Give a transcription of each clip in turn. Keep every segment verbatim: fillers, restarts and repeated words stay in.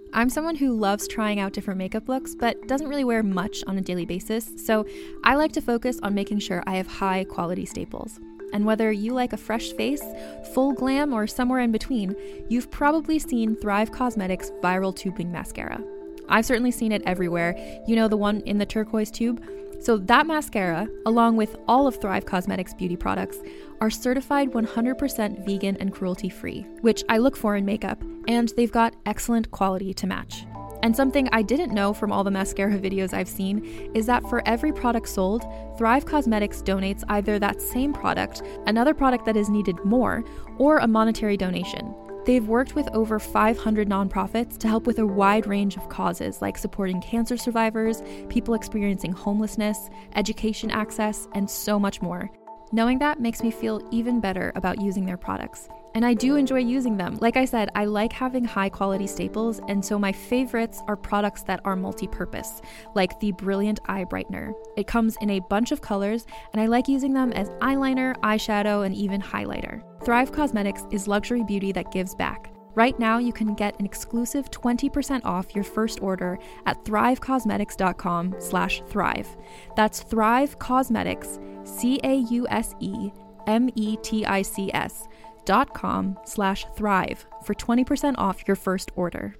I'm someone who loves trying out different makeup looks, but doesn't really wear much on a daily basis, so I like to focus on making sure I have high quality staples. And whether you like a fresh face, full glam, or somewhere in between, you've probably seen Thrive Causemetics Viral Tubing Mascara. I've certainly seen it everywhere. You know, the one in the turquoise tube? So that mascara, along with all of Thrive Causemetics beauty products, are certified one hundred percent vegan and cruelty-free, which I look for in makeup, and they've got excellent quality to match. And something I didn't know from all the mascara videos I've seen is that for every product sold, Thrive Causemetics donates either that same product, another product that is needed more, or a monetary donation. They've worked with over five hundred nonprofits to help with a wide range of causes like supporting cancer survivors, people experiencing homelessness, education access, and so much more. Knowing that makes me feel even better about using their products. And I do enjoy using them. Like I said, I like having high quality staples, and so my favorites are products that are multi-purpose, like the Brilliant Eye Brightener. It comes in a bunch of colors, and I like using them as eyeliner, eyeshadow, and even highlighter. Thrive Causemetics is luxury beauty that gives back. Right now, you can get an exclusive twenty percent off your first order at thrivecausemetics.com slash thrive. That's Thrive Causemetics, C A U S E M E T I C S dot com slash thrive for twenty percent off your first order.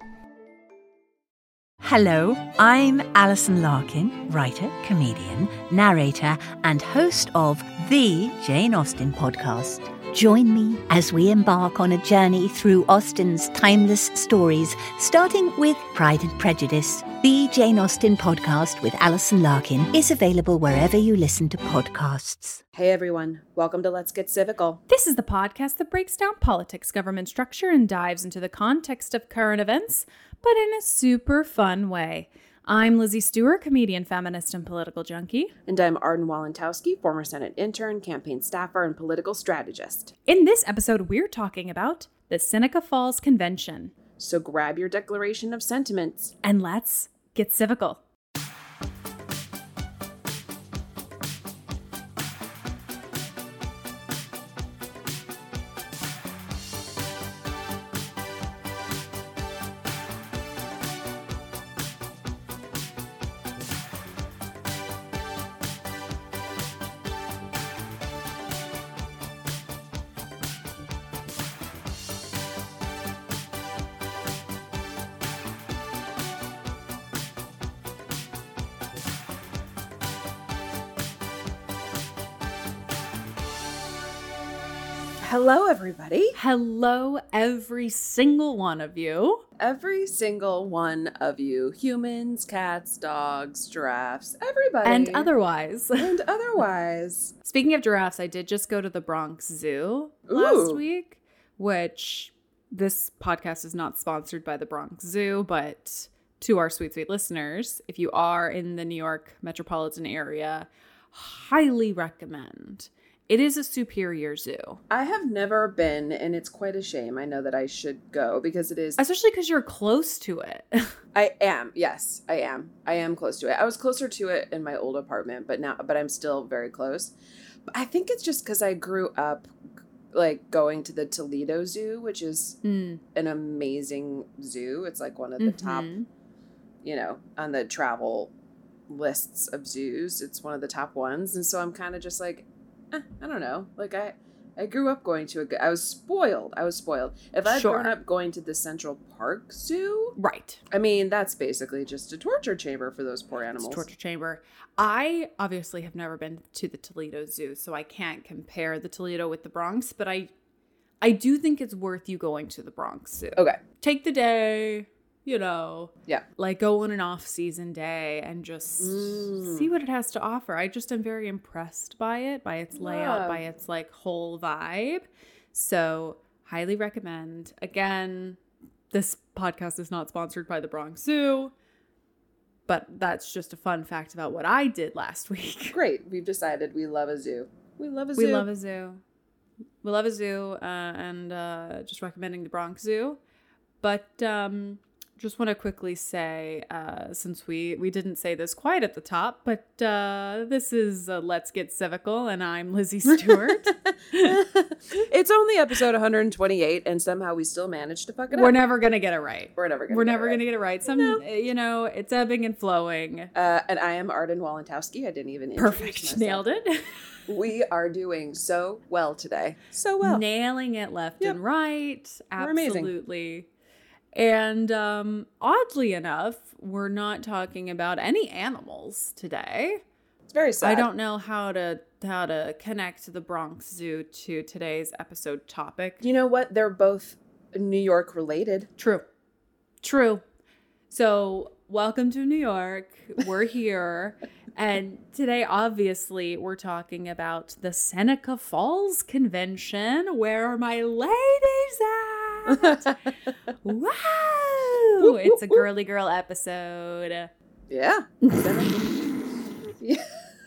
Hello, I'm Alison Larkin, writer, comedian, narrator, and host of the Jane Austen podcast. Join me as we embark on a journey through Austen's timeless stories, starting with Pride and Prejudice. The Jane Austen podcast with Alison Larkin is available wherever you listen to podcasts. Hey everyone, welcome to Let's Get Civical. This is the podcast that breaks down politics, government structure, and dives into the context of current events, but in a super fun way. I'm Lizzie Stewart, comedian, feminist, and political junkie. And I'm Arden Walentowski, former Senate intern, campaign staffer, and political strategist. In this episode, we're talking about the Seneca Falls Convention. So grab your declaration of sentiments. And let's get civical. Hello, everybody. Hello, every single one of you. Every single one of you. Humans, cats, dogs, giraffes, everybody. And otherwise. And otherwise. Speaking of giraffes, I did just go to the Bronx Zoo Ooh. last week, which this podcast is not sponsored by the Bronx Zoo, but to our sweet, sweet listeners, if you are in the New York metropolitan area, highly recommend. It is a superior zoo. I have never been, and it's quite a shame. I know that I should go because it is... Especially because you're close to it. I am. Yes, I am. I am close to it. I was closer to it in my old apartment, but now, but I'm still very close. But I think it's just because I grew up like going to the Toledo Zoo, which is mm. an amazing zoo. It's like one of the mm-hmm. top, you know, on the travel lists of zoos. It's one of the top ones. And so I'm kind of just like, Eh, I don't know. Like I, I grew up going to a. I was spoiled. I was spoiled. If I'd sure. grown up going to the Central Park Zoo, right? I mean, that's basically just a torture chamber for those poor animals. It's a torture chamber. I obviously have never been to the Toledo Zoo, so I can't compare the Toledo with the Bronx. But I, I do think it's worth you going to the Bronx Zoo. Okay, take the day. You know, yeah, like go on an off-season day and just mm. see what it has to offer. I just am very impressed by it, by its layout, yeah. by its like whole vibe. So highly recommend. Again, this podcast is not sponsored by the Bronx Zoo, but that's just a fun fact about what I did last week. Great. We've decided we love a zoo. We love a zoo. We love a zoo. We love a zoo uh, and uh, just recommending the Bronx Zoo. But, um... just want to quickly say, uh, since we, we didn't say this quite at the top, but uh, this is uh, Let's Get Civical, and I'm Lizzie Stewart. It's only episode one hundred twenty-eight, and somehow we still managed to fuck it up. We're never going to get it right. We're never going to We're get never it right. going to get it right. Some, No. you know, it's ebbing and flowing. Uh, and I am Arden Walentowski. I didn't even introduce Perfect. myself. Nailed it. We are doing so well today. So well. Nailing it left Yep. and right. We're amazing. Absolutely. And um, oddly enough, we're not talking about any animals today. It's very sad. I don't know how to how to connect the Bronx Zoo to today's episode topic. You know what? They're both New York related. True. True. So, welcome to New York. We're here. And today, obviously, we're talking about the Seneca Falls Convention. Where are my ladies at? Wow! It's a girly girl episode. Yeah. Yeah.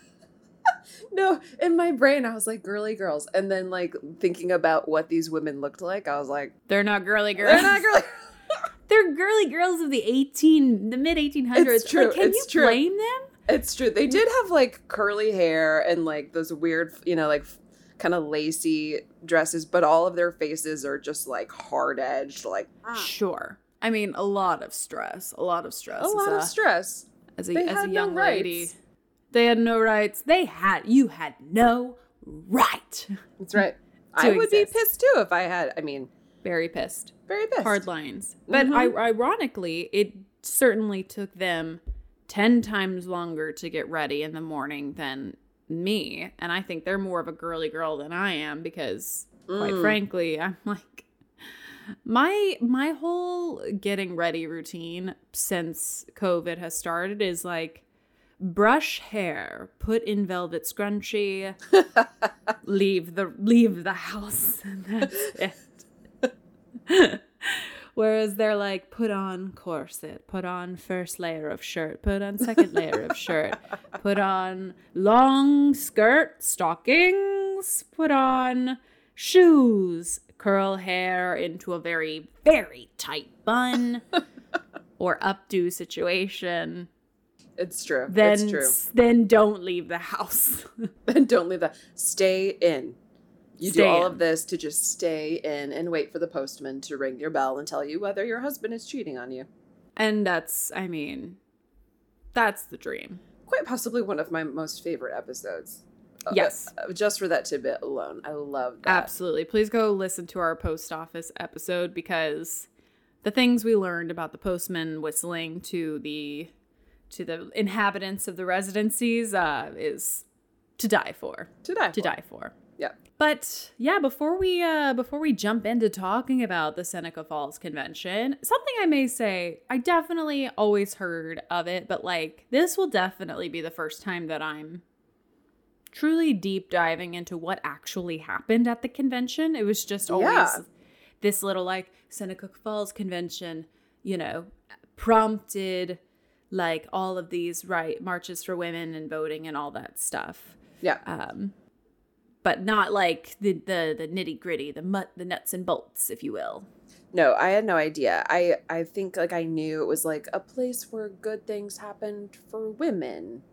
No, in my brain, I was like, girly girls. And then, like, thinking about what these women looked like, I was like, They're not girly girls. they're not girly. They're girly girls of the eighteen, the mid eighteen hundreds. It's true, Like, can it's you true. blame them? It's true. They did have, like, curly hair and, like, those weird, you know, like, kind of lacy dresses, but all of their faces are just, like, hard-edged, like, Sure. I mean, a lot of stress. A lot of stress. a as lot of stress. As a, They as had a no young lady. rights. They had no rights. They had, you had no right. That's right. To I would exist. be pissed, too, if I had, I mean, Very pissed. very pissed. Hard lines. But Mhm. I, ironically, it certainly took them ten times longer to get ready in the morning than me. And I think they're more of a girly girl than I am because, quite Mm. frankly, I'm like, my my whole getting ready routine since COVID has started is like, brush hair, put in velvet scrunchie, leave the leave the house, and that's it. Whereas they're like, put on corset, put on first layer of shirt, put on second layer of shirt, put on long skirt, stockings, put on shoes, curl hair into a very, very tight bun or updo situation. It's true. Then, it's true. then don't leave the house. And don't leave that. Stay in. You Stay do all in. of this to just stay in and wait for the postman to ring your bell and tell you whether your husband is cheating on you. And that's, I mean, that's the dream. Quite possibly one of my most favorite episodes. Uh, Yes. uh, just for that tidbit alone. I love that. Absolutely. Please go listen to our post office episode because the things we learned about the postman whistling to the to the inhabitants of the residencies uh, is to die for. To die To for. die for. Yeah. But yeah, before we uh, before we jump into talking about the Seneca Falls Convention, something I may say, I definitely always heard of it, but like this will definitely be the first time that I'm truly deep diving into what actually happened at the convention. It was just always Yeah. this little like Seneca Falls Convention, you know, prompted like all of these right marches for women and voting and all that stuff. Yeah. Um, but not like the the, the nitty gritty, the mut, the nuts and bolts, if you will. No, I had no idea. I, I think like I knew it was like a place where good things happened for women.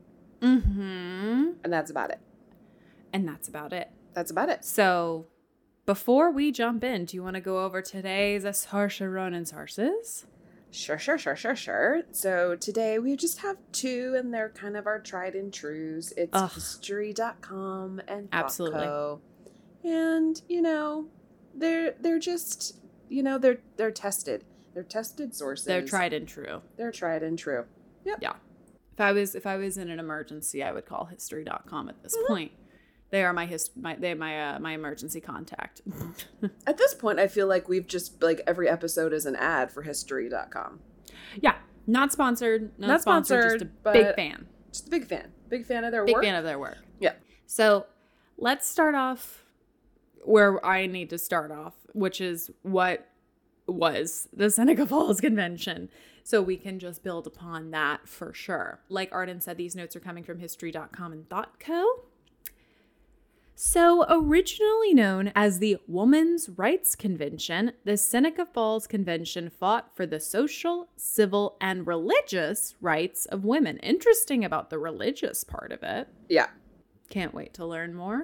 Mm-hmm. And that's about it. And that's about it. That's about it. So before we jump in, do you want to go over today's Saoirse and sources? Sure, sure, sure, sure, sure. So today we just have two, and they're kind of our tried and trues. It's Ugh. history dot com and Absolutely. Popco. And, you know, they're they're just, you know, they're they're tested. They're tested sources. They're tried and true. They're tried and true. Yep. Yeah. If I was if I was in an emergency, I would call history dot com at this Mm-hmm. point. They are my hist- my they my uh, my emergency contact. At this point, I feel like we've just, like, every episode is an ad for history dot com. Yeah, not sponsored, not, Not sponsored, sponsored, just a but- big fan. Just a big fan. Big fan of their Big work. fan of their work. Yeah. So let's start off where I need to start off, which is what was the Seneca Falls Convention. So we can just build upon that for sure. Like Arden said, these notes are coming from history dot com and ThoughtCo. So, originally known as the Women's Rights Convention, the Seneca Falls Convention fought for the social, civil, and religious rights of women. Interesting about the religious part of it. Yeah. Can't wait to learn more.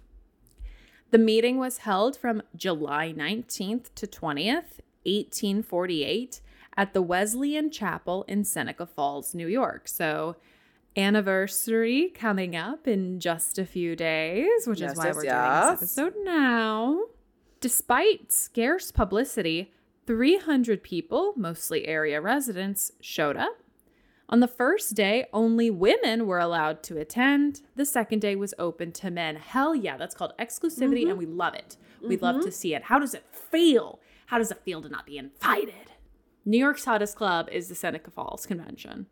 The meeting was held from July nineteenth to twentieth, eighteen forty-eight, at the Wesleyan Chapel in Seneca Falls, New York. So, anniversary coming up in just a few days, which yes, is why yes, we're yes. doing this episode now. Despite scarce publicity, three hundred people, mostly area residents, showed up. On the first day, only women were allowed to attend. The second day was open to men. Hell yeah, that's called exclusivity, mm-hmm. and we love it. We'd mm-hmm. love to see it. How does it feel? How does it feel to not be invited? New York's hottest club is the Seneca Falls Convention.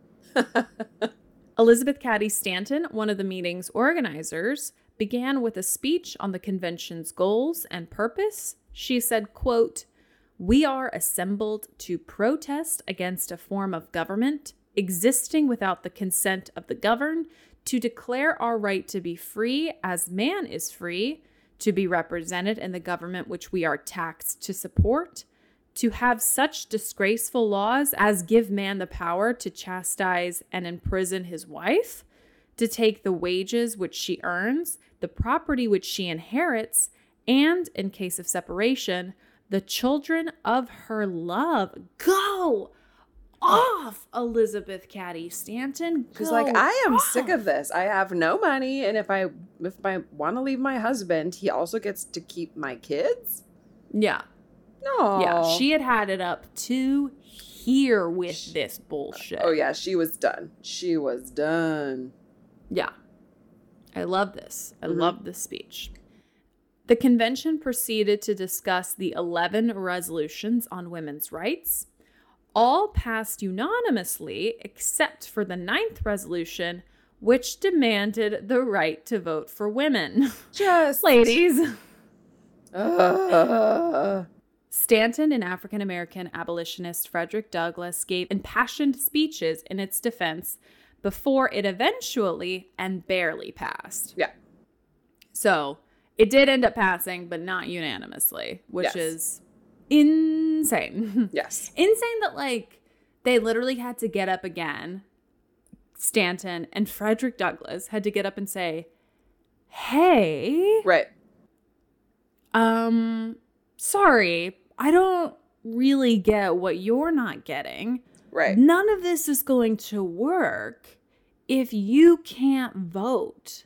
Elizabeth Cady Stanton, one of the meeting's organizers, began with a speech on the convention's goals and purpose. She said, quote, "We are assembled to protest against a form of government existing without the consent of the governed, to declare our right to be free as man is free, to be represented in the government which we are taxed to support, to have such disgraceful laws as give man the power to chastise and imprison his wife, to take the wages which she earns, the property which she inherits, and, in case of separation, the children of her love." Go off, Elizabeth Cady Stanton. She's like, I am off. sick of this. I have no money, and if I if I want to leave my husband, he also gets to keep my kids? Yeah. No. Yeah, she had had it up to here with she, this bullshit. Oh, yeah, she was done. She was done. Yeah. I love this. I mm-hmm. love this speech. The convention proceeded to discuss the eleven resolutions on women's rights, all passed unanimously except for the ninth resolution, which demanded the right to vote for women. Just ladies. Uh. Stanton and African-American abolitionist Frederick Douglass gave impassioned speeches in its defense before it eventually and barely passed. Yeah. So it did end up passing, but not unanimously, which yes. is insane. Yes. Insane that, like, they literally had to get up again. Stanton and Frederick Douglass had to get up and say, hey. Right. Um, sorry, I don't really get what you're not getting. Right. None of this is going to work if you can't vote.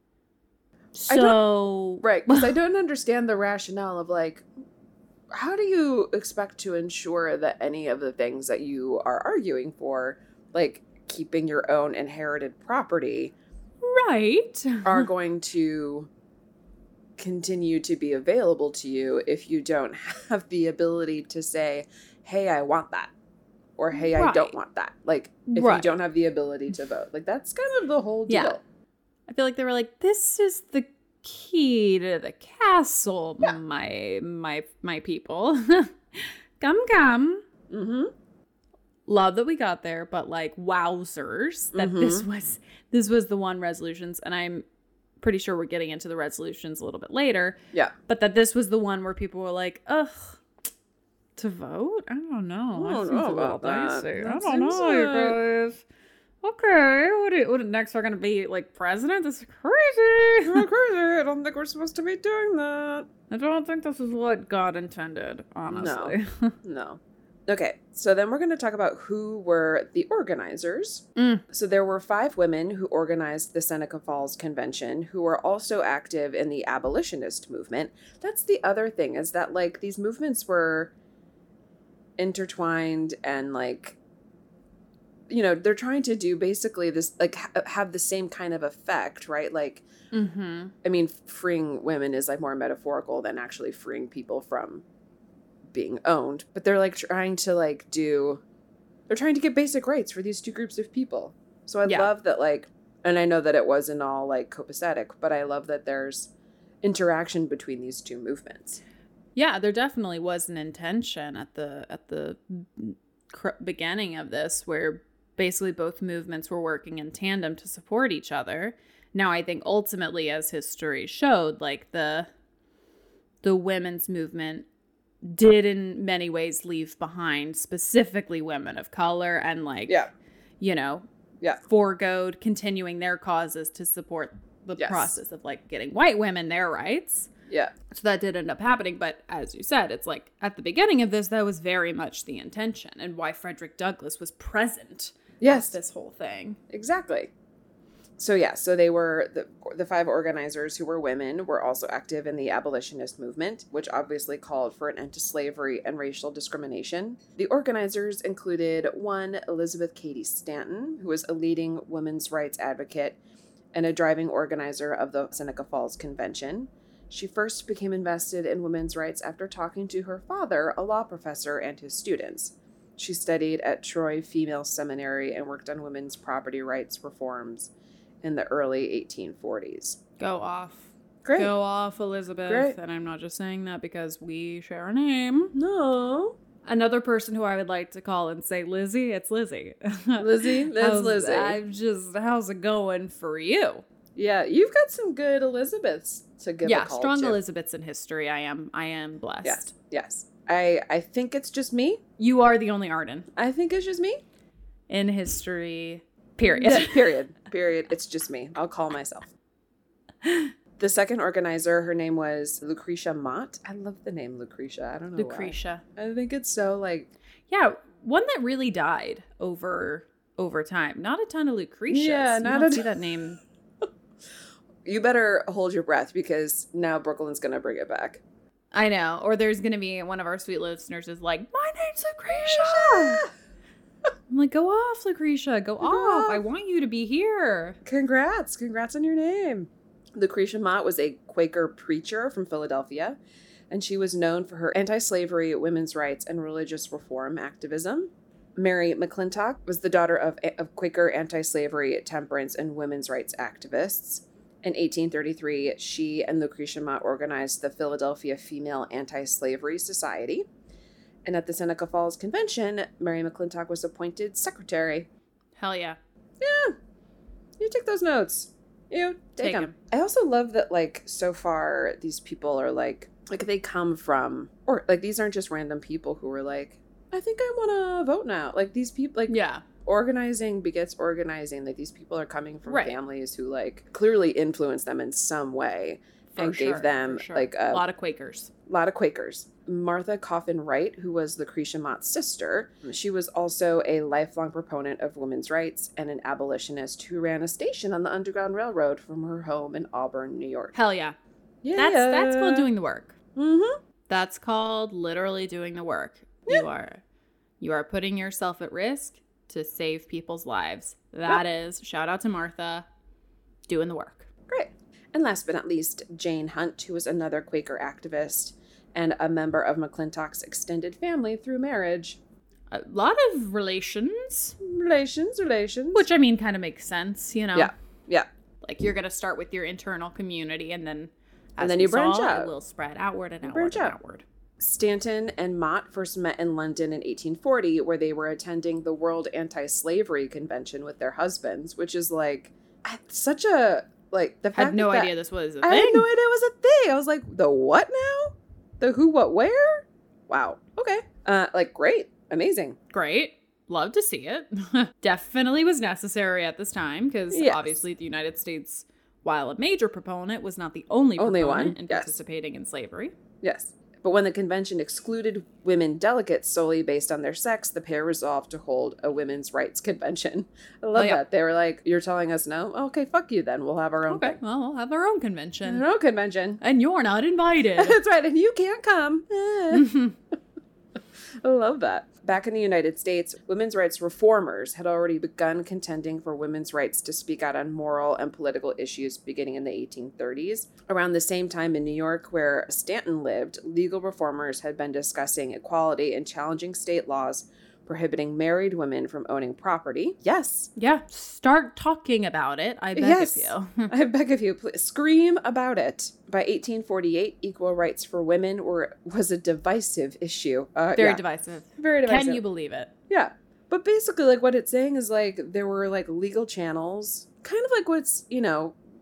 So, right, because I don't understand the rationale of, like, how do you expect to ensure that any of the things that you are arguing for, like keeping your own inherited property, right, are going to continue to be available to you if you don't have the ability to say, hey, I want that, or hey, right. I don't want that. Like, if right. you don't have the ability to vote. Like, that's kind of the whole deal. Yeah. I feel like they were like, this is the key to the castle, yeah. my my my people. Come, come. Mm-hmm. Love that we got there, but like, wowzers that mm-hmm. this was this was the one resolutions, and I'm pretty sure we're getting into the resolutions a little bit later. Yeah. But that this was the one where people were like, ugh, to vote? I don't know. I don't know about that. that I don't know, you guys. Okay, what, do, what next we're going to be, like, president? This is crazy. We're crazy. I don't think we're supposed to be doing that. I don't think this is what God intended, honestly. No. No. Okay, so then we're going to talk about who were the organizers. Mm. So there were five women who organized the Seneca Falls Convention who were also active in the abolitionist movement. That's the other thing, is that, like, these movements were intertwined and, like, you know, they're trying to do basically this, like, ha- have the same kind of effect, right? Like, mm-hmm. I mean, freeing women is, like, more metaphorical than actually freeing people from being owned. But they're, like, trying to, like, do, they're trying to get basic rights for these two groups of people. So I yeah. love that, like, and I know that it wasn't all, like, copacetic, but I love that there's interaction between these two movements. Yeah, there definitely was an intention at the, at the cr- beginning of this where basically both movements were working in tandem to support each other. Now, I think ultimately, as history showed, like the the women's movement did in many ways leave behind specifically women of color and like, yeah. you know, yeah. foregoed continuing their causes to support the yes. process of like getting white women their rights. Yeah. So that did end up happening. But as you said, it's like at the beginning of this, that was very much the intention and why Frederick Douglass was present. Yes. This whole thing. Exactly. So yeah, so they were, the the five organizers who were women were also active in the abolitionist movement, which obviously called for an end to slavery and racial discrimination. The organizers included one, Elizabeth Cady Stanton, who was a leading women's rights advocate and a driving organizer of the Seneca Falls Convention. She first became invested in women's rights after talking to her father, a law professor, and his students. She studied at Troy Female Seminary and worked on women's property rights reforms in the early eighteen forties. Go off. Great. Go off, Elizabeth. Great. And I'm not just saying that because we share a name. No. Another person who I would like to call and say Lizzie, it's Lizzie. Lizzie, that's how's, Lizzie. I'm just, how's it going for you? Yeah, you've got some good Elizabeths to give yeah, a call strong to. Elizabeths in history. I am, I am blessed. Yes, yes. I, I think it's just me. You are the only Arden. I think it's just me. In history, period. Yeah, period. Period. It's just me. I'll call myself. The second organizer, her name was Lucretia Mott. I love the name Lucretia. I don't know Lucretia. why. I think it's so like... Yeah, one that really died over over time. Not a ton of Lucretias. Yeah, you not don't a see that name. You better hold your breath because now Brooklyn's going to bring it back. I know. Or there's going to be one of our sweet listeners is like, my name's Lucretia. I'm like, go off, Lucretia. Go, go off. off. I want you to be here. Congrats. Congrats on your name. Lucretia Mott was a Quaker preacher from Philadelphia, and she was known for her anti-slavery, women's rights, and religious reform activism. Mary McClintock was the daughter of, of Quaker anti-slavery, temperance, and women's rights activists. In eighteen thirty-three, she and Lucretia Mott organized the Philadelphia Female Anti-Slavery Society. And at the Seneca Falls Convention, Mary McClintock was appointed secretary. Hell yeah. Yeah. You take those notes. You take, take them. them. I also love that, like, so far, these people are, like, like, they come from, or, like, these aren't just random people who are, like, I think I want to vote now. Like, these people, like, yeah. Organizing begets organizing. Like, these people are coming from right. families who, like, clearly influenced them in some way for and sure, gave them, sure. like, a, a lot of Quakers. A lot of Quakers. Martha Coffin Wright, who was Lucretia Mott's sister, she was also a lifelong proponent of women's rights and an abolitionist who ran a station on the Underground Railroad from her home in Auburn, New York. Hell yeah. Yeah. That's, that's called doing the work. Mm-hmm. That's called literally doing the work. Yeah. You are, you are putting yourself at risk to save people's lives. That yeah. is, shout out to Martha, doing the work. Great. And last but not least, Jane Hunt, who was another Quaker activist and a member of McClintock's extended family through marriage. A lot of relations. Relations, relations. Which, I mean, kind of makes sense, you know? Yeah, yeah. Like, you're going to start with your internal community, and then as and then you branch saw, out. It will spread outward and you outward and out. outward. Stanton and Mott first met in London in eighteen forty, where they were attending the World Anti-Slavery Convention with their husbands, which is, like, such a, like, the fact I had no that idea this was a thing. I had no idea it was a thing. I was like, the what now? The who, what, where? Wow. Okay. Uh, like, great. Amazing. Great. Love to see it. Definitely was necessary at this time because yes. obviously the United States, while a major proponent, was not the only, only proponent one. in Yes. participating in slavery. Yes. But when the convention excluded women delegates solely based on their sex, the pair resolved to hold a women's rights convention. I love oh, yeah. that. They were like, you're telling us no? Okay, fuck you then. We'll have our own Okay, thing. well, we'll have our own convention. Our own convention. And you're not invited. That's right. And you can't come. I love that. Back in the United States, women's rights reformers had already begun contending for women's rights to speak out on moral and political issues beginning in the eighteen thirties. Around the same time in New York, where Stanton lived, legal reformers had been discussing equality and challenging state laws prohibiting married women from owning property. Yes. Yeah. Start talking about it. I beg yes. of you. I beg of you. Please scream about it. By eighteen forty-eight, equal rights for women were was a divisive issue. Uh, Very yeah. divisive. Very divisive. Can you believe it? Yeah. But basically, like, what it's saying is, like, there were, like, legal channels, kind of like what's, you know,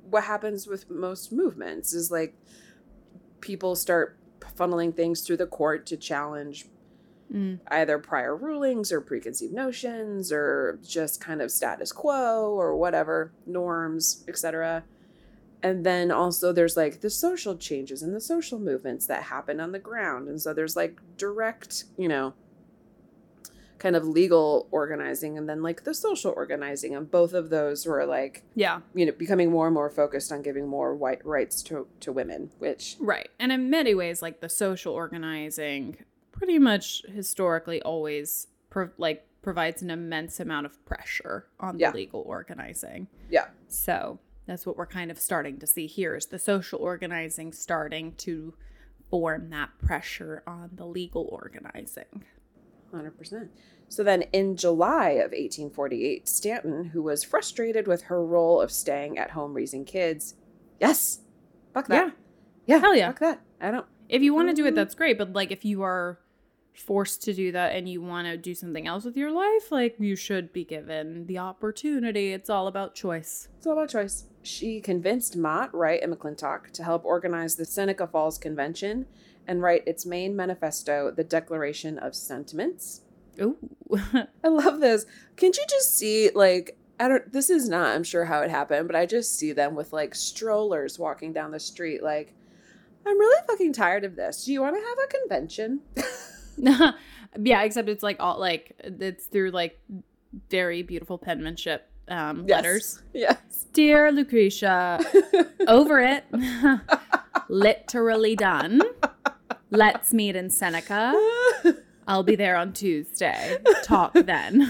what happens with most movements is like people start funneling things through the court to challenge mm. either prior rulings or preconceived notions or just kind of status quo or whatever, norms, et cetera. And then also there's like the social changes and the social movements that happen on the ground. And so there's like direct, you know, kind of legal organizing and then like the social organizing. And both of those were like, yeah, you know, becoming more and more focused on giving more white rights to, to women, which. Right. And in many ways, like the social organizing pretty much historically always pro- like provides an immense amount of pressure on the yeah. legal organizing. Yeah. So that's what we're kind of starting to see here is the social organizing starting to form that pressure on the legal organizing. one hundred percent. So then in July of eighteen forty-eight, Stanton, who was frustrated with her role of staying at home raising kids, yes, fuck that. Yeah. Yeah. Hell yeah. Fuck that. I don't. If you want to do it, that's great. But like if you are forced to do that and you want to do something else with your life, like you should be given the opportunity. It's all about choice. It's all about choice. She convinced Mott, Wright, and McClintock to help organize the Seneca Falls Convention and write its main manifesto, the Declaration of Sentiments. Ooh. I love this. Can't you just see, like, I don't, this is not, I'm sure how it happened, but I just see them with, like, strollers walking down the street, like, I'm really fucking tired of this. Do you want to have a convention? Yeah, except it's, like, all, like, it's through, like, very beautiful penmanship um, yes. letters. Yes. Dear Lucretia, over it. Literally done. Let's meet in Seneca. I'll be there on Tuesday. Talk then.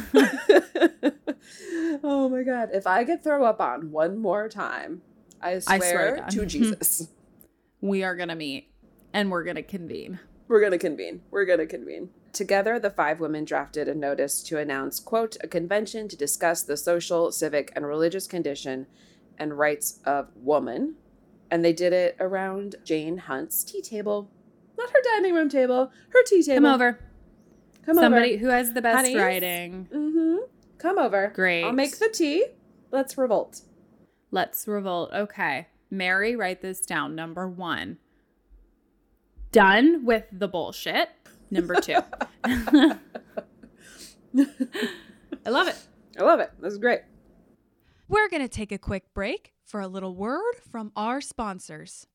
Oh my God. If I get throw up on one more time, I swear, I swear to, to Jesus. We are going to meet and we're going to convene. We're going to convene. We're going to convene. Together, the five women drafted a notice to announce, quote, a convention to discuss the social, civic, and religious condition and rights of woman. And they did it around Jane Hunt's tea table. Not her dining room table, her tea table. Come over. Come Somebody over. who has the best Honeys? writing. Mm-hmm. Come over. Great. I'll make the tea. Let's revolt. Let's revolt. Okay. Mary, write this down. Number one. Done with the bullshit. Number two. I love it. I love it. This is great. We're going to take a quick break for a little word from our sponsors.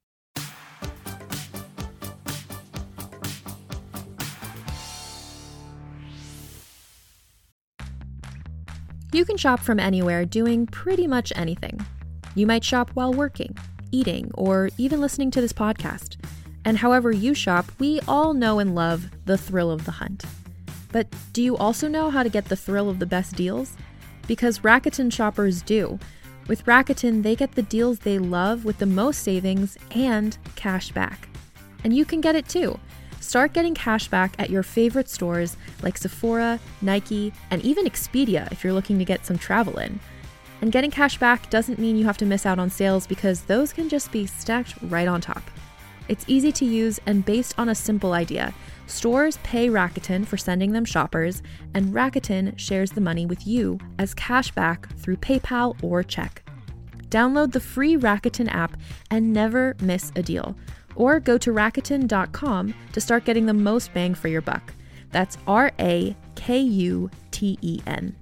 You can shop from anywhere doing pretty much anything. You might shop while working, eating, or even listening to this podcast. And however you shop, we all know and love the thrill of the hunt. But do you also know how to get the thrill of the best deals? Because Rakuten shoppers do. With Rakuten, they get the deals they love with the most savings and cash back. And you can get it too. Start getting cash back at your favorite stores like Sephora, Nike, and even Expedia if you're looking to get some travel in. And getting cash back doesn't mean you have to miss out on sales because those can just be stacked right on top. It's easy to use and based on a simple idea. Stores pay Rakuten for sending them shoppers, and Rakuten shares the money with you as cash back through PayPal or check. Download the free Rakuten app and never miss a deal. Or go to Rakuten dot com to start getting the most bang for your buck. That's R A K U T E N.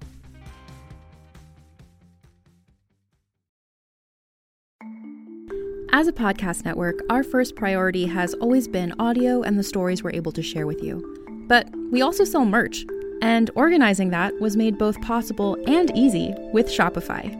As a podcast network, our first priority has always been audio and the stories we're able to share with you. But we also sell merch, and organizing that was made both possible and easy with Shopify.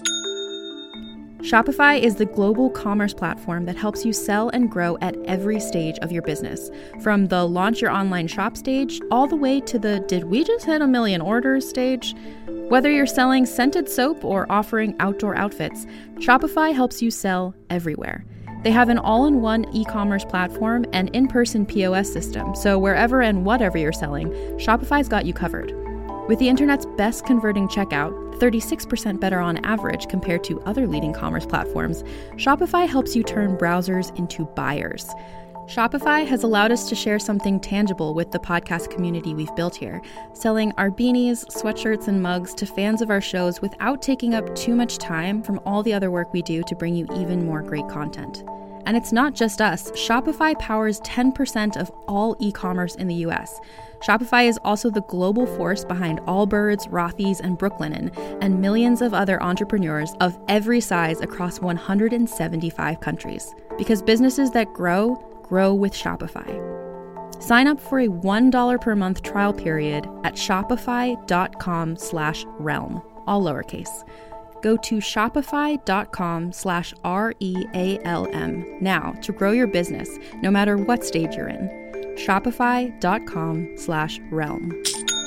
Shopify is the global commerce platform that helps you sell and grow at every stage of your business, from the launch your online shop stage all the way to the did we just hit a million orders stage. Whether you're selling scented soap or offering outdoor outfits, Shopify helps you sell everywhere. They have an all-in-one e-commerce platform and in-person P O S system, so wherever and whatever you're selling, Shopify's got you covered. With the internet's best converting checkout, thirty-six percent better on average compared to other leading commerce platforms, Shopify helps you turn browsers into buyers. Shopify has allowed us to share something tangible with the podcast community we've built here, selling our beanies, sweatshirts, and mugs to fans of our shows without taking up too much time from all the other work we do to bring you even more great content. And it's not just us. Shopify powers ten percent of all e-commerce in the U S. Shopify is also the global force behind Allbirds, Rothy's, and Brooklinen, and millions of other entrepreneurs of every size across one hundred seventy-five countries. Because businesses that grow, grow with Shopify. Sign up for a one dollar per month trial period at shopify.com slash realm, all lowercase. Go to shopify.com slash R-E-A-L-M now to grow your business, no matter what stage you're in. Shopify.com slash realm.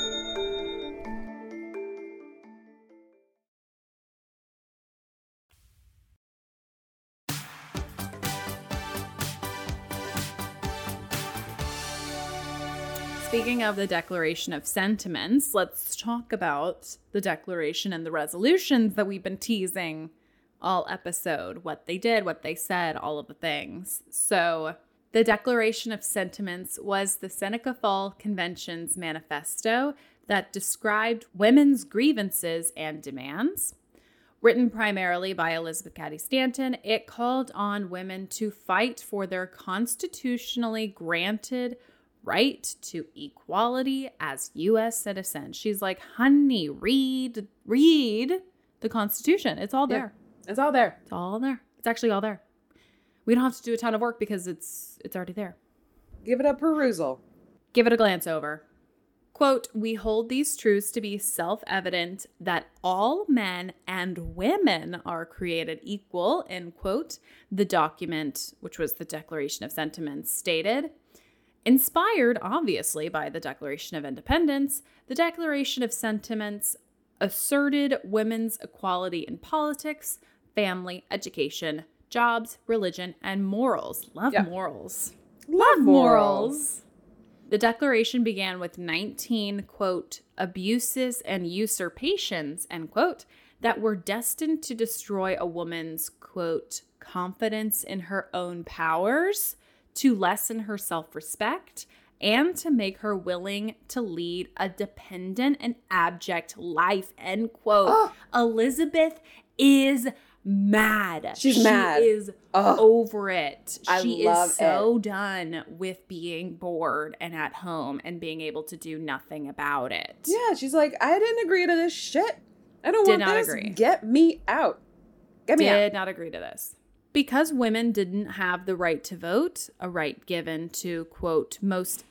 Speaking of the Declaration of Sentiments, let's talk about the declaration and the resolutions that we've been teasing all episode. What they did, what they said, all of the things. So the Declaration of Sentiments was the Seneca Fall Convention's manifesto that described women's grievances and demands. Written primarily by Elizabeth Cady Stanton, it called on women to fight for their constitutionally granted right to equality as U S citizens. She's like, honey, read, read the Constitution. It's all there. Yeah, it's all there. It's all there. It's actually all there. We don't have to do a ton of work because it's it's already there. Give it a perusal. Give it a glance over. Quote, we hold these truths to be self-evident that all men and women are created equal, end quote. The document, which was the Declaration of Sentiments, stated. Inspired, obviously, by the Declaration of Independence, the Declaration of Sentiments asserted women's equality in politics, family, education, jobs, religion, and morals. Love yeah. morals. Love morals. The Declaration began with nineteen, quote, abuses and usurpations, end quote, that were destined to destroy a woman's, quote, confidence in her own powers, to lessen her self-respect, and to make her willing to lead a dependent and abject life, end quote. Oh. Elizabeth is mad. She's she mad. She is oh. over it. I she love is so it. done with being bored and at home and being able to do nothing about it. Yeah, she's like, I didn't agree to this shit. I don't Did want not this. Agree. Get me out. Get me Did out. Did not agree to this. Because women didn't have the right to vote, a right given to, quote, most...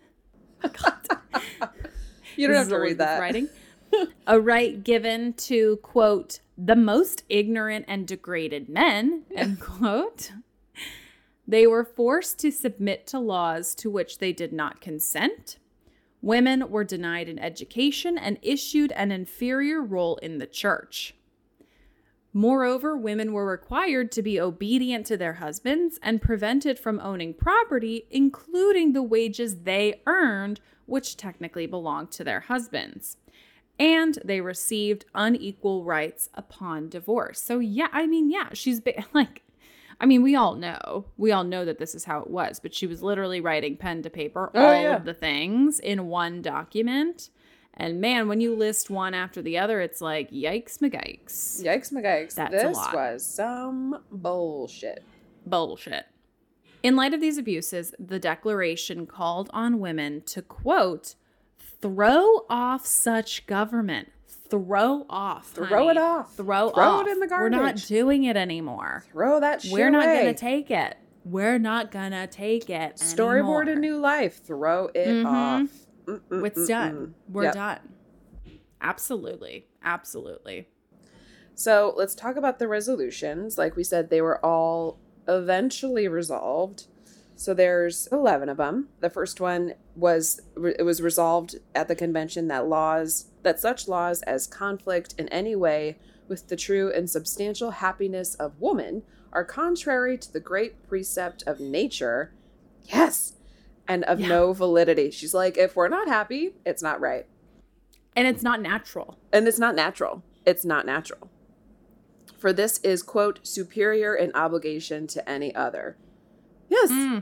You don't have to read that. Writing. A right given to, quote, the most ignorant and degraded men, end quote. They were forced to submit to laws to which they did not consent. Women were denied an education and issued an inferior role in the church. Moreover, women were required to be obedient to their husbands and prevented from owning property, including the wages they earned, which technically belonged to their husbands. And they received unequal rights upon divorce. So, yeah, I mean, yeah, she's ba- like, I mean, we all know, we all know that this is how it was, but she was literally writing pen to paper oh, all yeah. of the things in one document. And man, when you list one after the other, it's like, yikes, magikes. Yikes, magikes. That's this a lot. was some bullshit. Bullshit. In light of these abuses, the Declaration called on women to, quote, throw off such government. Throw off. Throw honey. it off. Throw, Throw off. it in the We're not garbage. doing it anymore. Throw that shit We're not away. going to take it. We're not going to take it Storyboard anymore. a new life. Throw it Mhm. off. Mm-mm, It's mm-mm. done. We're Yep. done. Absolutely. Absolutely. So let's talk about the resolutions. Like we said, they were all eventually resolved. So there's eleven of them. The first one was, it was resolved at the convention that laws, that such laws as conflict in any way with the true and substantial happiness of woman are contrary to the great precept of nature. Yes. And of Yeah. no validity. She's like, if we're not happy, it's not right. And it's not natural. And it's not natural. It's not natural. For this is, quote, superior in obligation to any other. Yes. Mm.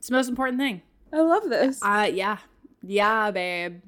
It's the most important thing. I love this. Uh, yeah. Yeah, babe.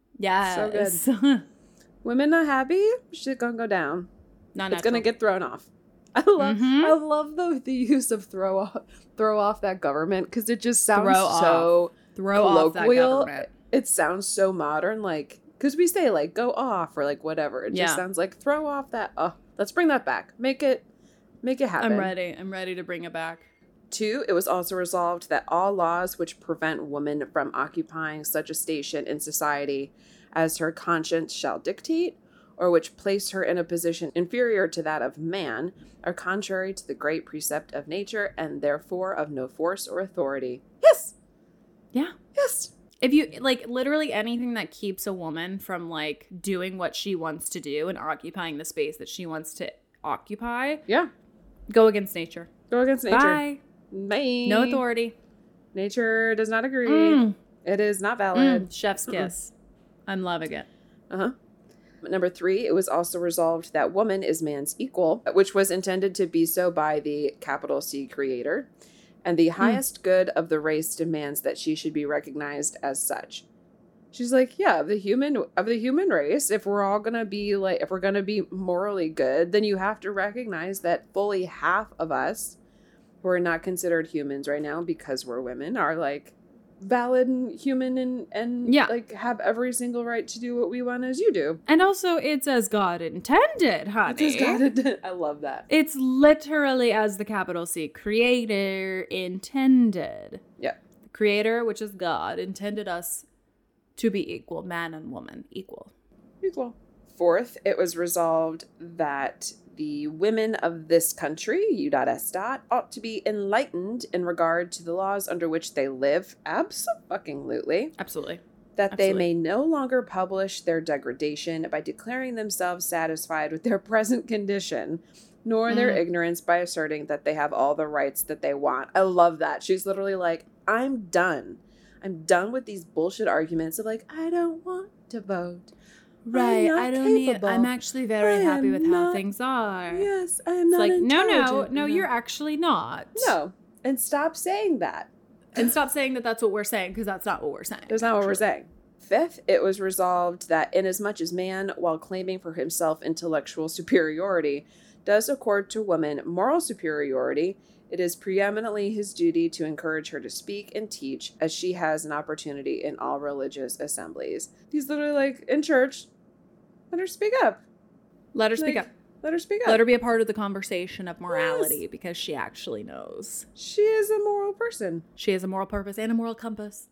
Yeah. So good. Women not happy, shit gonna go down. Not It's gonna get thrown off. I love Mhm. I love the the use of throw off throw off that government because it just sounds Throw so Throw off that colloquial. government. It sounds so modern, like because we say like go off or like whatever. It Yeah. just sounds like throw off that. Oh, let's bring that back. Make it make it happen. I'm ready. I'm ready to bring it back. Two, it was also resolved that all laws which prevent woman from occupying such a station in society as her conscience shall dictate, or which place her in a position inferior to that of man, are contrary to the great precept of nature, and therefore of no force or authority. Yes! Yeah. Yes! If you, like, literally anything that keeps a woman from, like, doing what she wants to do and occupying the space that she wants to occupy, Yeah. go against nature. Go against nature. Bye. Bye. No authority. Nature does not agree. Mm. It is not valid. Mm. Chef's kiss. I'm loving it. Uh-huh. Number three, it was also resolved that woman is man's equal, which was intended to be so by the capital C creator, and the highest good of the race demands that she should be recognized as such. She's like, yeah, of the human of the human race, if we're all gonna be like, if we're gonna be morally good, then you have to recognize that fully half of us who are not considered humans right now because we're women are like valid and human and and Yeah. like have every single right to do what we want as you do. And also, it's as God intended, honey. Just got it. I love that. It's literally as the capital C creator intended. Yeah. The creator, which is God, intended us to be equal, man and woman, equal. Equal. Fourth, it was resolved that the women of this country, U.S. ought to be enlightened in regard to the laws under which they live. Abso-fucking-lutely. Absolutely. That they Absolutely. may no longer publish their degradation by declaring themselves satisfied with their present condition, nor their Mm. ignorance by asserting that they have all the rights that they want. I love that. She's literally like, I'm done. I'm done with these bullshit arguments of like, I don't want to vote. Right. I'm not I don't need, capable. I'm actually very I happy am with how not- things are. Yes, I am It's not like, no, no, intelligent no, enough. you're actually not. No. And stop saying that. And stop saying that that's what we're saying, because that's not what we're saying. That's not what we're actually. saying. Fifth, it was resolved that inasmuch as man, while claiming for himself intellectual superiority, does accord to woman moral superiority, it is preeminently his duty to encourage her to speak and teach as she has an opportunity in all religious assemblies. He's literally like, in church, let her speak up. Let her speak Like, up. Let her speak up. Let her be a part of the conversation of morality, because she actually knows. She is a moral person. She has a moral purpose and a moral compass.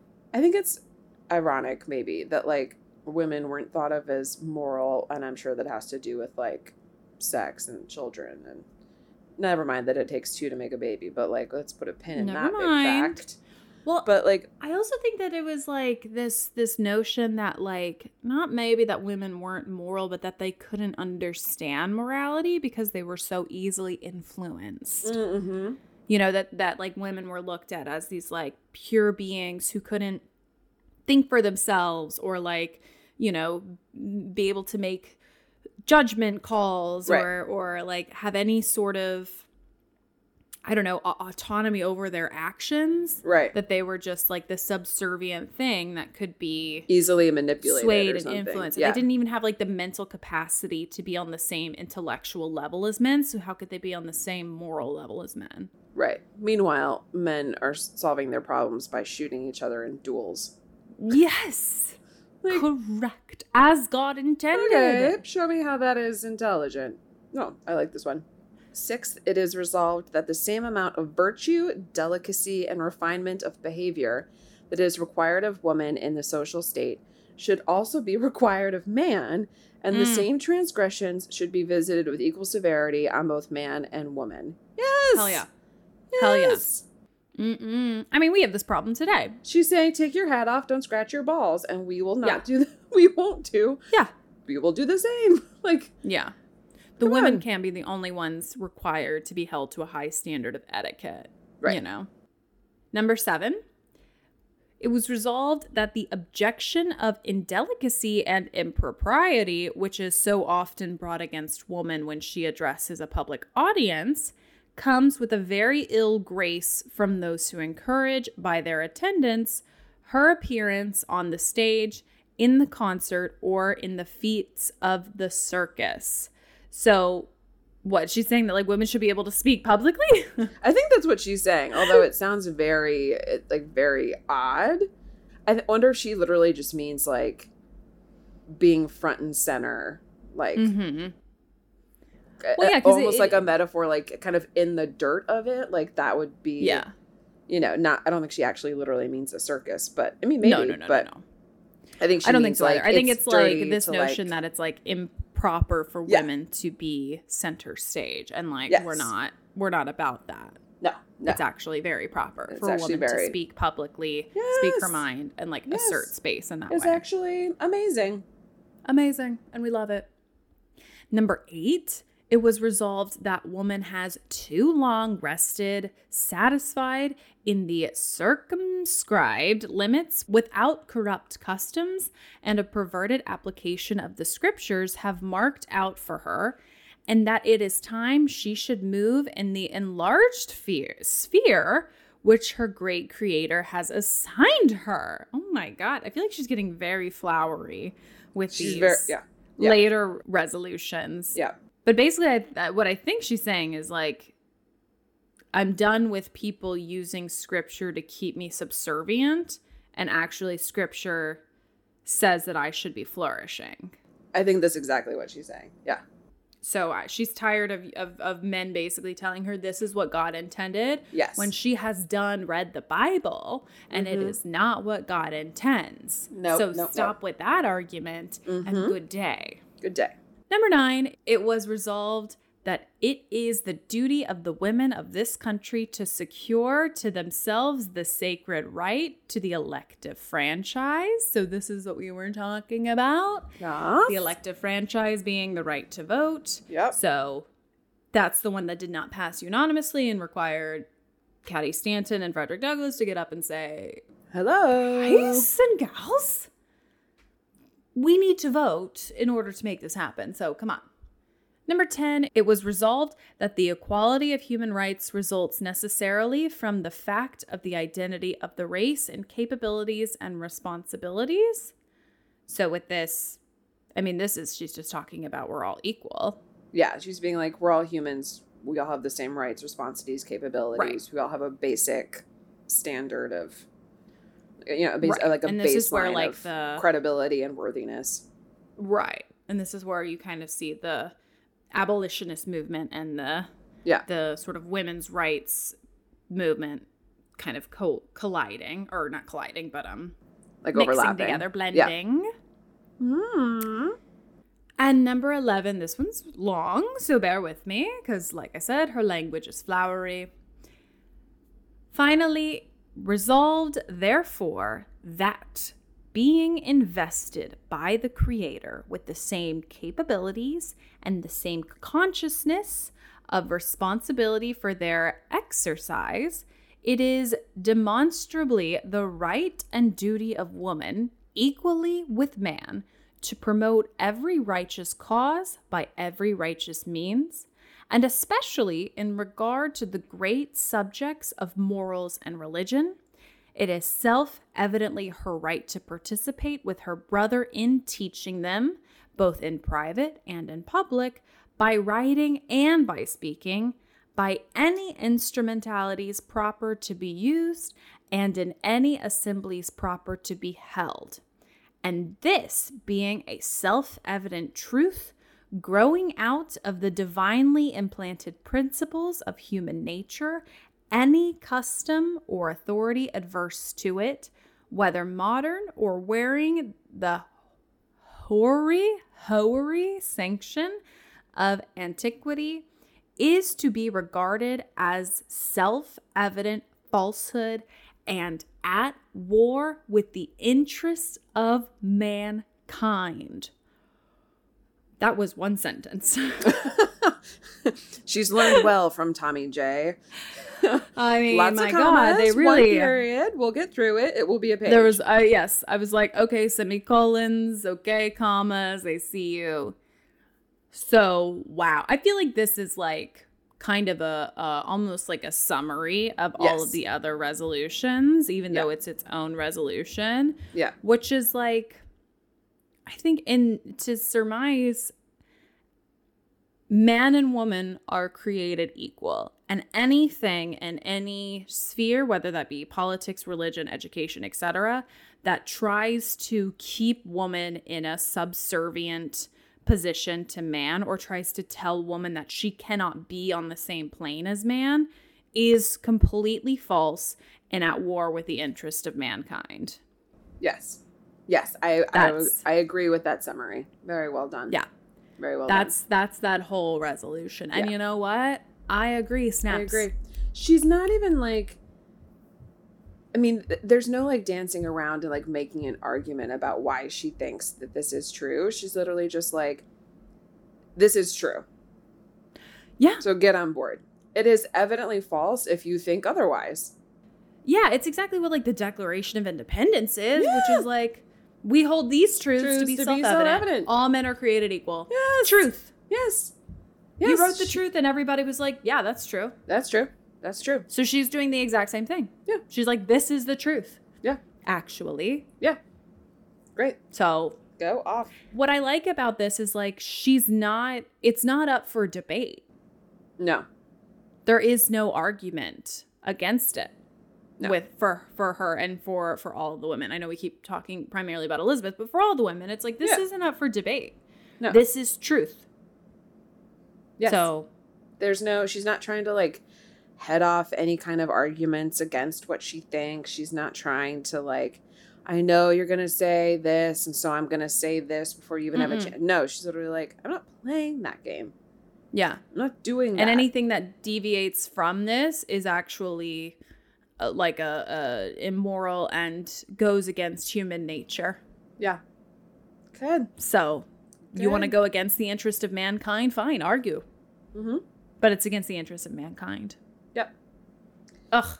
I think it's ironic, maybe, that like women weren't thought of as moral, and I'm sure that has to do with like sex and children, and never mind that it takes two to make a baby, but like let's put a pin in Never that mind. big fact. Well, But like, I also think that it was like this this notion that like not maybe that women weren't moral, but that they couldn't understand morality because they were so easily influenced. mm-hmm. You know, that that like women were looked at as these like pure beings who couldn't think for themselves or like, you know, be able to make judgment calls Right. or or like have any sort of, I don't know, a- autonomy over their actions. Right. That they were just like the subservient thing that could be Easily manipulated swayed or and something. influenced. Yeah. They didn't even have like the mental capacity to be on the same intellectual level as men. So how could they be on the same moral level as men? Right. Meanwhile, men are s- solving their problems by shooting each other in duels. Yes. Like, Correct. As God intended. okay, show me how that is intelligent. No, I like this one. Sixth, it is resolved that the same amount of virtue, delicacy, and refinement of behavior that is required of woman in the social state should also be required of man, and the Mm. same transgressions should be visited with equal severity on both man and woman. Yes! Hell yeah. Hell yeah. Yes! Mm-mm. I mean, we have this problem today. She's saying, take your hat off, don't scratch your balls, and we will not Yeah. do that. We won't do. Yeah. We will do the same. Like, Yeah. The Come women on. can be the only ones required to be held to a high standard of etiquette. Right. You know. Number seven. It was resolved that the objection of indelicacy and impropriety, which is so often brought against woman when she addresses a public audience, comes with a very ill grace from those who encourage, by their attendance, her appearance on the stage, in the concert, or in the feats of the circus. So what, she's saying that like women should be able to speak publicly? I think that's what she's saying, although it sounds very, like, very odd. I th- wonder if she literally just means, like, being front and center, like, Mm-hmm. well, yeah, almost it, like a metaphor, like, kind of in the dirt of it. Like, that would be, yeah, you know, not, I don't think she actually literally means a circus, but, I mean, maybe, no, no, no, but no, no. I think she I don't means, think so like, either. I think it's, it's like this to, notion like, that it's, like, improper for yeah. women to be center stage. And, like, yes. we're not, we're not about that. No, no. It's actually very proper It's for a woman very... to speak publicly, yes. speak her mind, and, like, yes. assert space in that it's way. It's actually amazing. Amazing. And we love it. Number eight, it was resolved that woman has too long rested, satisfied in the circumscribed limits without corrupt customs, and a perverted application of the scriptures have marked out for her, and that it is time she should move in the enlarged fear, sphere which her great creator has assigned her. Oh my God. I feel like she's getting very flowery with she's these very, yeah. Yeah. later resolutions. Yeah. But basically, I, what I think she's saying is like, I'm done with people using scripture to keep me subservient, and actually scripture says that I should be flourishing. I think that's exactly what she's saying. Yeah. So uh, she's tired of, of of men basically telling her this is what God intended. Yes. When she has done read the Bible, and mm-hmm. it is not what God intends. No. So nope, stop nope. with that argument, mm-hmm. and good day. Good day. Number nine, it was resolved that it is the duty of the women of this country to secure to themselves the sacred right to the elective franchise. So this is what we were talking about. Yes. The elective franchise being the right to vote. Yep. So that's the one that did not pass unanimously and required Cady Stanton and Frederick Douglass to get up and say, hello, guys and gals, we need to vote in order to make this happen. So come on. Number ten, it was resolved that the equality of human rights results necessarily from the fact of the identity of the race in capabilities and responsibilities. So with this, I mean, this is, she's just talking about we're all equal. Yeah, she's being like, we're all humans. We all have the same rights, responsibilities, capabilities. Right. We all have a basic standard of, you know, a base, right. like a and this baseline is where, like, of the credibility and worthiness. Right. And this is where you kind of see the abolitionist movement and the yeah. the sort of women's rights movement kind of co- colliding, or not colliding, but um like mixing overlapping together, blending. Yeah. Mm. And number eleven, this one's long, so bear with me, because like I said, her language is flowery. Finally, resolved, therefore, that being invested by the Creator with the same capabilities and the same consciousness of responsibility for their exercise, it is demonstrably the right and duty of woman, equally with man, to promote every righteous cause by every righteous means, and especially in regard to the great subjects of morals and religion. It is self-evidently her right to participate with her brother in teaching them, both in private and in public, by writing and by speaking, by any instrumentalities proper to be used, and in any assemblies proper to be held. And this being a self-evident truth, growing out of the divinely implanted principles of human nature, any custom or authority adverse to it, whether modern or wearing the hoary, hoary sanction of antiquity, is to be regarded as self-evident falsehood and at war with the interests of mankind. That was one sentence. She's learned well from Tommy J. I mean, lots my of commas, God, they really. One period. We'll get through it. It will be a page. There was, uh, yes, I was like, okay, semicolons, okay, commas. I see you. So, wow, I feel like this is like kind of a uh, almost like a summary of Yes. all of the other resolutions, even Yeah. though it's its own resolution. Yeah. Which is like, I think in to surmise, man and woman are created equal, and anything in any sphere, whether that be politics, religion, education, et cetera, that tries to keep woman in a subservient position to man or tries to tell woman that she cannot be on the same plane as man is completely false and at war with the interest of mankind. Yes. Yes. I, I, That's- I agree with that summary. Very well done. Yeah. Very well That's that's that whole resolution. And Yeah. you know what? I agree, done. Snaps. I agree. She's not even like, I mean, th- there's no like dancing around and like making an argument about why she thinks that this is true. She's literally just like, this is true. Yeah. So get on board. It is evidently false if you think otherwise. Yeah, it's exactly what like the Declaration of Independence is, Yeah. which is like, we hold these truths, Truths to be to be self-evident. self-evident. All men are created equal. Yes. Truth. Yes. You Yes. wrote the She- truth and everybody was like, yeah, that's true. That's true. That's true. So she's doing the exact same thing. Yeah. She's like, this is the truth. Yeah. Actually. Yeah. Great. So Go off. what I like about this is like, she's not, it's not up for debate. No. There is no argument against it. No. With for for her and for for all of the women. I know we keep talking primarily about Elizabeth, but for all the women, it's like, this Yeah. isn't up for debate. No. This is truth. Yes. So There's no, she's not trying to like head off any kind of arguments against what she thinks. She's not trying to like, I know you're going to say this, and so I'm going to say this before you even have a Mm-mm. chance. No, she's literally like, I'm not playing that game. yeah. I'm not doing that. And anything that deviates from this is actually uh, like a, a immoral and goes against human nature. Yeah. Good. So you want to Good. go against the interest of mankind? Fine, argue. Mm-hmm. But it's against the interest of mankind. Yep. Ugh.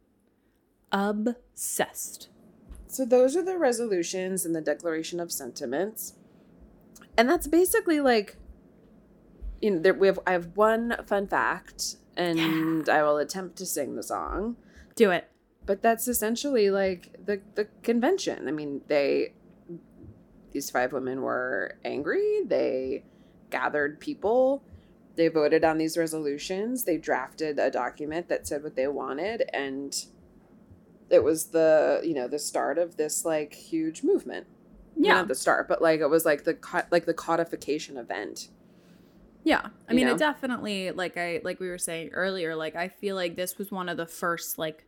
Obsessed. So those are the resolutions in the Declaration of Sentiments. And that's basically like, you know, there, we have, I have one fun fact, and I will attempt to sing the song. Do it. But that's essentially like the, the convention. I mean, they, these five women were angry. They gathered people. They voted on these resolutions. They drafted a document that said what they wanted. And it was the, you know, the start of this like huge movement. Yeah. Not the start, but like it was like the, co- like the codification event. Yeah. I You mean, know? it definitely, like I, like we were saying earlier, like I feel like this was one of the first like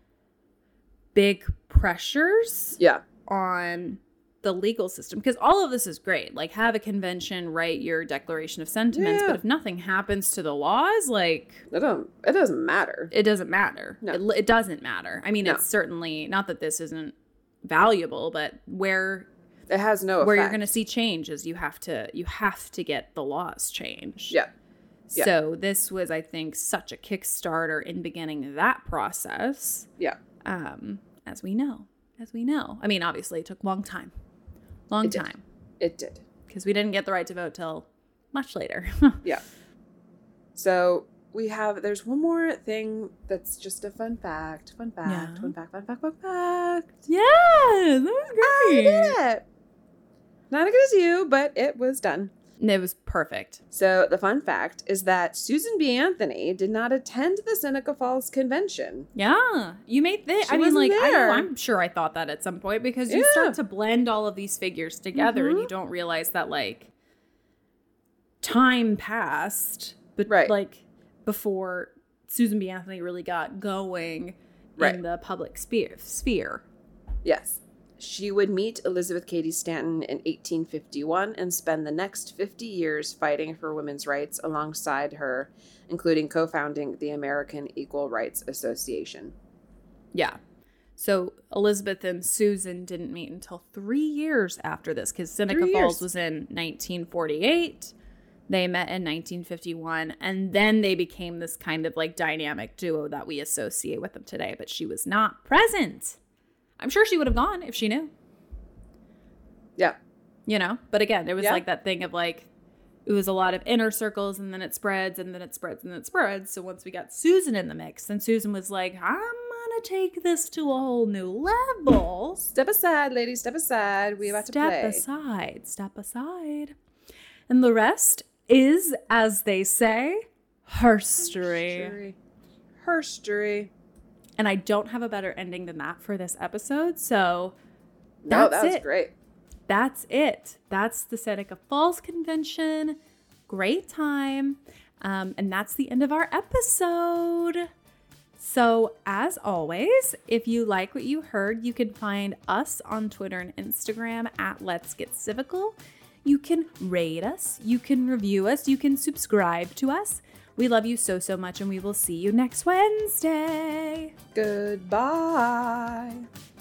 big pressures Yeah. on the legal system, because all of this is great. Like, have a convention, write your Declaration of Sentiments, Yeah. but if nothing happens to the laws, like It don't, it doesn't matter. it doesn't matter. No. It, it doesn't matter. I mean, No. it's certainly not that this isn't valuable, but where It has no effect. where you're going to see change is you have to you have to get the laws changed. Yeah. Yeah. So this was, I think, such a Kickstarter in beginning that process. Yeah. Um, as we know, as we know. I mean, obviously, it took a long time, long It did. time, It did. because we didn't get the right to vote till much later. Yeah. So we have, there's one more thing that's just a fun fact. Fun fact. Yeah. Fun fact. Fun fact. Fun fact. Yeah, that was I great. did it. Not as good as you, but it was done. It was perfect. So the fun fact is that Susan B. Anthony did not attend the Seneca Falls Convention. Yeah, you made this. She I mean, wasn't like, I know, there. I'm sure I thought that at some point, because you Yeah. start to blend all of these figures together and Mhm. you don't realize that, like, time passed, but Right. like before Susan B. Anthony really got going Right. in the public sphere. sphere. Yes. She would meet Elizabeth Cady Stanton in eighteen fifty-one and spend the next fifty years fighting for women's rights alongside her, including co-founding the American Equal Rights Association. Yeah. So Elizabeth and Susan didn't meet until three years after this, because Seneca Three Falls years. was in nineteen forty-eight. They met in nineteen fifty-one, and then they became this kind of like dynamic duo that we associate with them today. But she was not present. I'm sure she would have gone if she knew, Yeah. you know? But again, it was Yeah. like that thing of like, it was a lot of inner circles, and then it spreads, and then it spreads, and then it spreads. So once we got Susan in the mix, then Susan was like, I'm gonna take this to a whole new level. Step aside, ladies, step aside. We about to play. Step aside, step aside. And the rest is, as they say, herstory. Herstory. And I don't have a better ending than that for this episode, so No, that's that was it. great. That's it. That's the Seneca Falls Convention. Great time. Um, and that's the end of our episode. So as always, if you like what you heard, you can find us on Twitter and Instagram at Let's Get Civical. You can rate us, you can review us, you can subscribe to us. We love you so, so much, and we will see you next Wednesday. Goodbye.